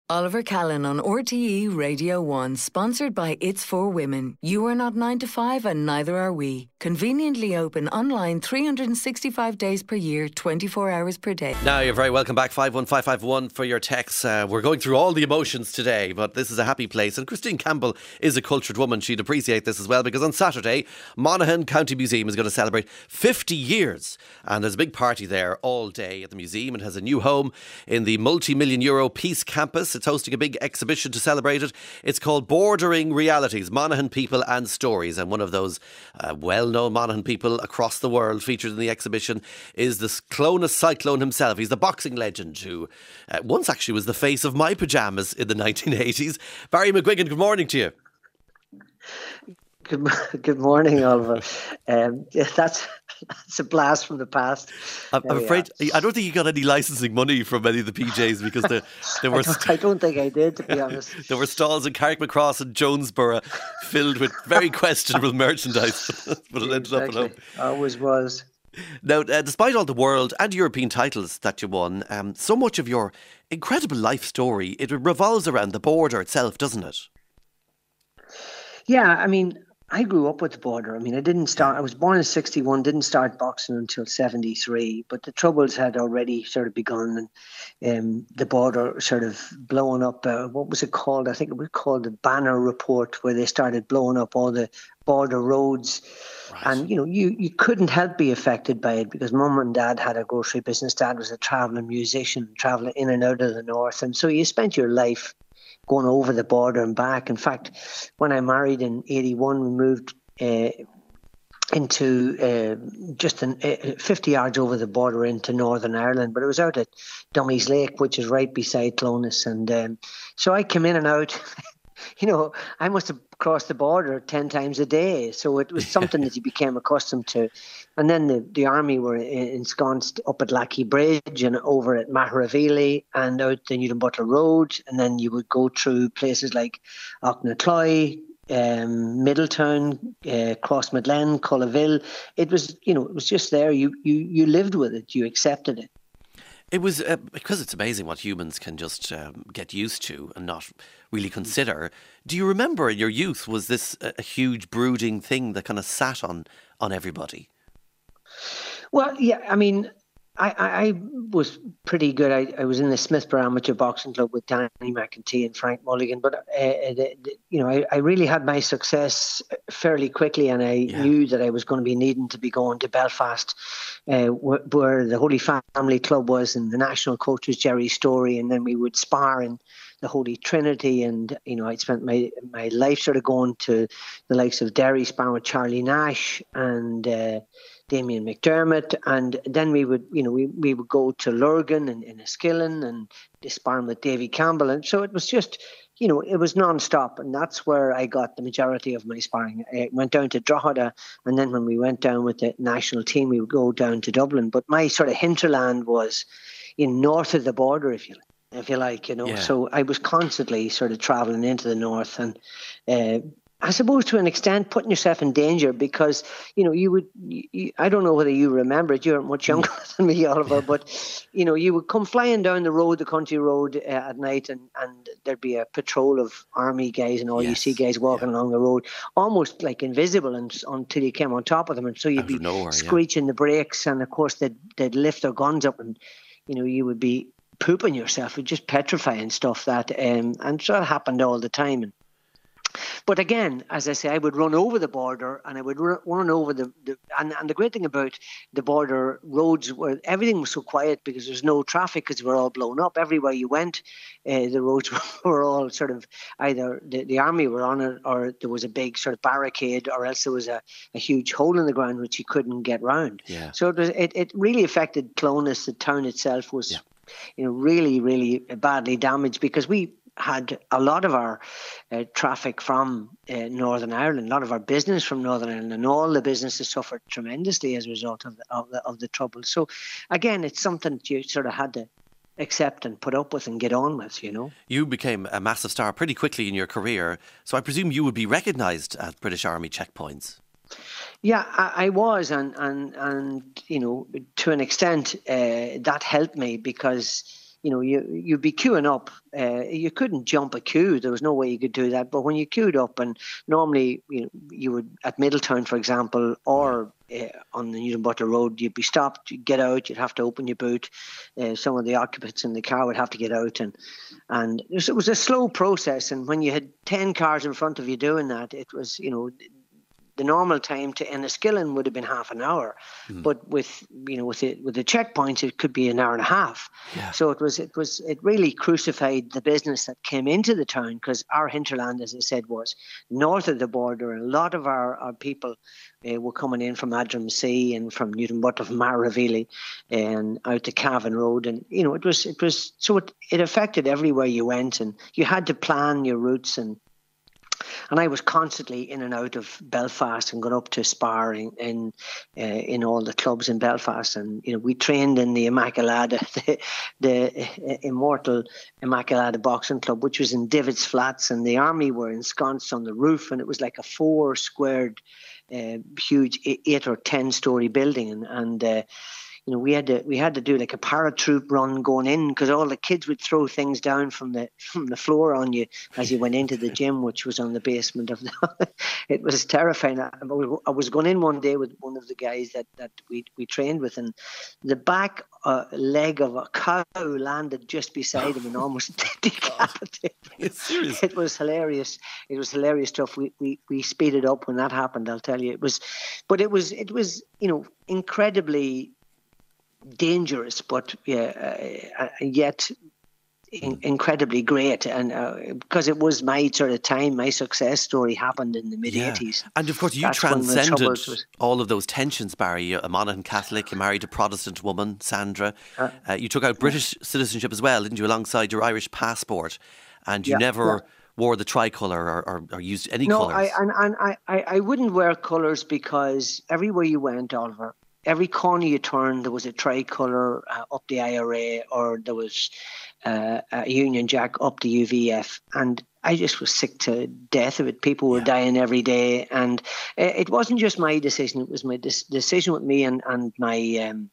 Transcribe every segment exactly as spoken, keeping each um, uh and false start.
Oliver Callan on R T E Radio one, sponsored by It's For Women. You are not nine to five and neither are we. Conveniently open online three hundred sixty-five days per year, twenty-four hours per day. Now you're very welcome back, five one five five one for your texts. Uh, we're going through all the emotions today, but this is a happy place. And Christine Campbell is a cultured woman. She'd appreciate this as well, because on Saturday, Monaghan County Museum is going to celebrate fifty years. And there's a big party there all day at the museum. It has a new home in the multi-million euro Peace Campus. It's hosting a big exhibition to celebrate it. It's called Bordering Realities, Monaghan People and Stories. And one of those uh, well-known Monaghan people across the world featured in the exhibition is the Clonus Cyclone himself. He's the boxing legend who uh, once actually was the face of my pyjamas in the nineteen eighties. Barry McGuigan, good morning to you. Good, good morning, Oliver. Um, yeah, that's that's a blast from the past. I'm, I'm afraid I don't think you got any licensing money from any of the P Js, because there, there were. I don't, I don't think I did, to be honest. There were stalls in Carrickmacross and Jonesborough filled with very questionable merchandise, but it ended exactly. up at home. Always was. Now, uh, despite all the world and European titles that you won, um, so much of your incredible life story, it revolves around the border itself, doesn't it? Yeah, I mean, I grew up with the border. I mean, I didn't start, I was born in sixty-one, didn't start boxing until seventy-three, but the troubles had already sort of begun, and um, the border sort of blowing up, uh, what was it called? I think it was called the Banner Report, where they started blowing up all the border roads. Right. And, you know, you, you couldn't help be affected by it, because mum and dad had a grocery business. Dad was a travelling musician, travelling in and out of the north. And so you spent your life going over the border and back. In fact, when I married in eighty-one, we moved uh, into uh, just an, uh, fifty yards over the border into Northern Ireland, but it was out at Dummies Lake, which is right beside Clonus. And um, so I came in and out. You know, I must have crossed the border ten times a day. So it was something that you became accustomed to. And then the, the army were ensconced up at Lackey Bridge and over at Maharavili and out the Newton Butler Road. And then you would go through places like Auchnacloy, um, Middletown, uh, Crossmaglen, Cullaville. It was, you know, it was just there. You, you, you lived with it. You accepted it. It was, uh, because it's amazing what humans can just um, get used to and not really consider. Do you remember in your youth, was this a, a huge brooding thing that kind of sat on, on everybody? Well, yeah, I mean, I, I, I was pretty good. I, I was in the Smithborough Amateur Boxing Club with Danny McEntee and Frank Mulligan. But, uh, the, the, you know, I, I really had my success fairly quickly, and I yeah. knew that I was going to be needing to be going to Belfast, uh, where, where the Holy Family Club was, and the national coach was Jerry Story, and then we would spar in the Holy Trinity. And, you know, I'd spent my, my life sort of going to the likes of Derry, sparring with Charlie Nash and uh, Damien McDermott, and then we would, you know, we, we would go to Lurgan and in Enniskillen and sparring with Davy Campbell. And so it was just, you know, it was non-stop, and that's where I got the majority of my sparring. I went down to Drogheda, and then when we went down with the national team, we would go down to Dublin. But my sort of hinterland was in north of the border, if you like. If you like, you know, yeah. So I was constantly sort of travelling into the north, and uh, I suppose to an extent putting yourself in danger, because, you know, you would, you, I don't know whether you remember it, you're much younger than me, Oliver, but, you know, you would come flying down the road, the country road uh, at night, and, and there'd be a patrol of army guys and all. Yes. You see guys walking yeah. along the road, almost like invisible, and, until you came on top of them. And so you'd be nowhere, screeching yeah. the brakes, and of course they'd, they'd lift their guns up, and, you know, you would be pooping yourself, just petrifying stuff that, um, and so it happened all the time. And But again, as I say, I would run over the border, and I would run, run over the, the and, and the great thing about the border roads, where everything was so quiet because there's no traffic, because we're all blown up. Everywhere you went, uh, the roads were all sort of either the, the army were on it, or there was a big sort of barricade, or else there was a, a huge hole in the ground which you couldn't get round. Yeah. So it, was, it, it really affected Clonus. The town itself was, yeah. you know, really, really badly damaged, because we had a lot of our uh, traffic from uh, Northern Ireland, a lot of our business from Northern Ireland, and all the businesses suffered tremendously as a result of the, of the, of the trouble. So again, it's something that you sort of had to accept and put up with and get on with, you know. You became a massive star pretty quickly in your career, so I presume you would be recognised at British Army checkpoints. Yeah, I, I was, and, and, and, you know, to an extent, uh, that helped me, because, you know, you, you'd be queuing up. Uh, you couldn't jump a queue. There was no way you could do that. But when you queued up, and normally, you know, you would, at Middletown, for example, or uh, on the Newton Butler Road, you'd be stopped, you'd get out, you'd have to open your boot. Uh, some of the occupants in the car would have to get out. And, and it was, it was a slow process. And when you had ten cars in front of you doing that, it was, you know, the normal time to Enniskillen would have been half an hour, mm. but with you know with the with the checkpoints it could be an hour and a half. Yeah. So it was it was it really crucified the business that came into the town, because our hinterland, as I said, was north of the border, and a lot of our, our people uh, were coming in from Adramsea and from Newton Butler, from Marravilly, and out to Cavan Road, and you know it was it was so it, it affected everywhere you went, and you had to plan your routes. and. And I was constantly in and out of Belfast and going up to sparring in uh, in all the clubs in Belfast. And you know, we trained in the Immaculata, the, the uh, immortal Immaculata Boxing Club, which was in Divots Flats, and the army were ensconced on the roof, and it was like a four squared, uh, huge eight or ten story building, and and. Uh, You know, we had to we had to do like a paratroop run going in, because all the kids would throw things down from the from the floor on you as you went into the gym, which was on the basement of the. It was terrifying. I, I was going in one day with one of the guys that, that we we trained with, and the back uh, leg of a cow landed just beside him and almost decapitated him. Serious? It was hilarious. It was hilarious stuff. We, we we speeded up when that happened, I'll tell you. It was, but it was it was you know incredibly dangerous, but yeah, uh, yet in, incredibly great, and uh, because it was my sort of time, my success story happened in the mid eighties. Yeah. And of course, you That's transcended was... all of those tensions, Barry. You're a Monaghan Catholic, you married a Protestant woman, Sandra. Uh, uh, you took out British yeah. citizenship as well, didn't you, alongside your Irish passport? And you yeah, never yeah. wore the tricolour or, or, or used any no, colours. No, and, and I, I, I wouldn't wear colours, because everywhere you went, Oliver, every corner you turned, there was a tricolour uh, up the I R A, or there was uh, a Union Jack up the U V F. And I just was sick to death of it. People were yeah. dying every day. And it wasn't just my decision. It was my de- decision with me and, and my um,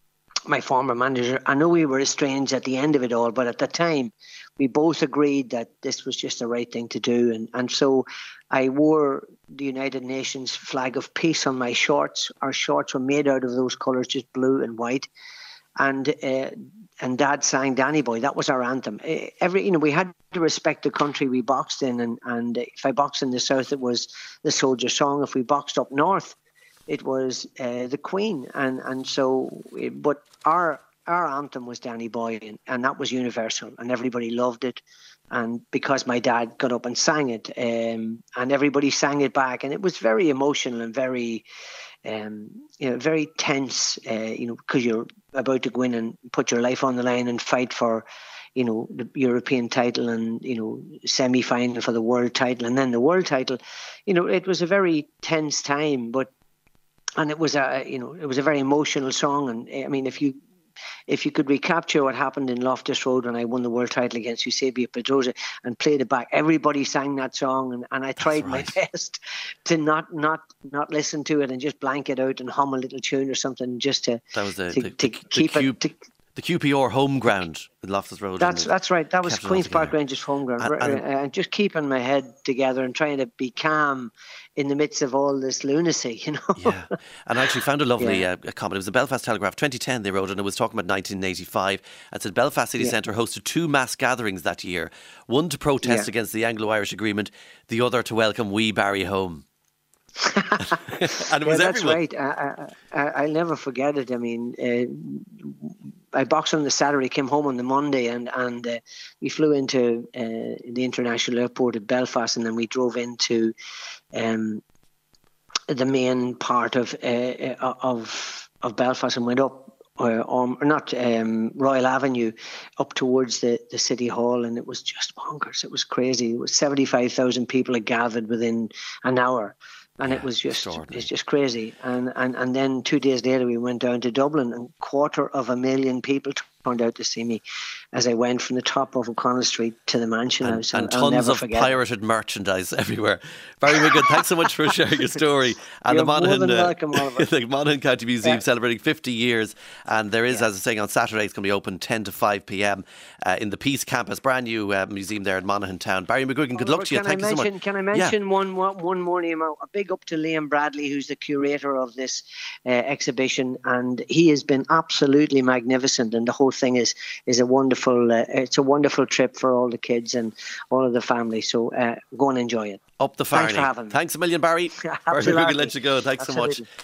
my former manager. I know we were estranged at the end of it all, but at the time, we both agreed that this was just the right thing to do. And, and so I wore the United Nations flag of peace on my shorts. Our shorts were made out of those colours, just blue and white. And uh, and Dad sang Danny Boy. That was our anthem. Every you know, we had to respect the country we boxed in. And, and if I boxed in the south, it was the Soldier Song. If we boxed up north, it was uh, the Queen. And and so, but our our anthem was Danny Boy, and, and that was universal, and everybody loved it. And because my dad got up and sang it, um, and everybody sang it back, and it was very emotional and very, um, you know, very tense, uh, you know, because you're about to go in and put your life on the line and fight for, you know, the European title and, you know, semi-final for the world title and then the world title. You know, it was a very tense time, but, and it was a, you know, it was a very emotional song. And I mean, if you, If you could recapture what happened in Loftus Road when I won the world title against Eusebio Pedrosa and played it back, everybody sang that song, and, and I tried right. my best to not, not not listen to it and just blank it out and hum a little tune or something, just to, that was the, to, the, to the, keep the Q, it... To, the Q P R home ground in Loftus Road. That's that's right. That was Queen's Park Rangers home ground. And, and, and just keeping my head together and trying to be calm in the midst of all this lunacy, you know. Yeah, and I actually found a lovely yeah. uh, comment. It was the Belfast Telegraph, twenty ten they wrote, and it was talking about nineteen eighty-five. It said Belfast City yeah. Centre hosted two mass gatherings that year, one to protest yeah. against the Anglo-Irish agreement, the other to welcome wee Barry home. And it was yeah, that's everyone. right. I, I, I'll never forget it. I mean, uh, I boxed on the Saturday, came home on the Monday, and and uh, we flew into uh, the international airport at Belfast, and then we drove into um, the main part of uh, of of Belfast and went up. Or, or not um, Royal Avenue, up towards the, the City Hall, and it was just bonkers. It was crazy. It was seventy-five thousand people had gathered within an hour, and yeah, it was just it's just crazy. And, and and then two days later we went down to Dublin, and quarter of a million people turned out to see me as I went from the top of O'Connell Street to the Mansion and, House. And I'll tons never of forget pirated it. merchandise everywhere. Barry Wigan, thanks so much for sharing your story. And You're the Monaghan, more than uh, welcome, Oliver. the Monaghan County Museum Yeah. celebrating fifty years. And there is, Yeah. as I was saying, on Saturday, it's going to be open ten to five p.m. Uh, in the Peace Campus, brand new uh, museum there in Monaghan Town. Barry McGuigan, good Oliver, luck to you. Can Thank I you mention, so much. Can I Yeah. mention one, one, one more name? A big up to Liam Bradley, who's the curator of this uh, exhibition, and he has been absolutely magnificent. And the whole thing is is a wonderful, uh, it's a wonderful trip for all the kids and all of the family. So uh, go and enjoy it. Up the Farney. Thanks for having me. Thanks a million, Barry. Barry Absolutely. McGuigan, let you go. Thanks Absolutely. so much.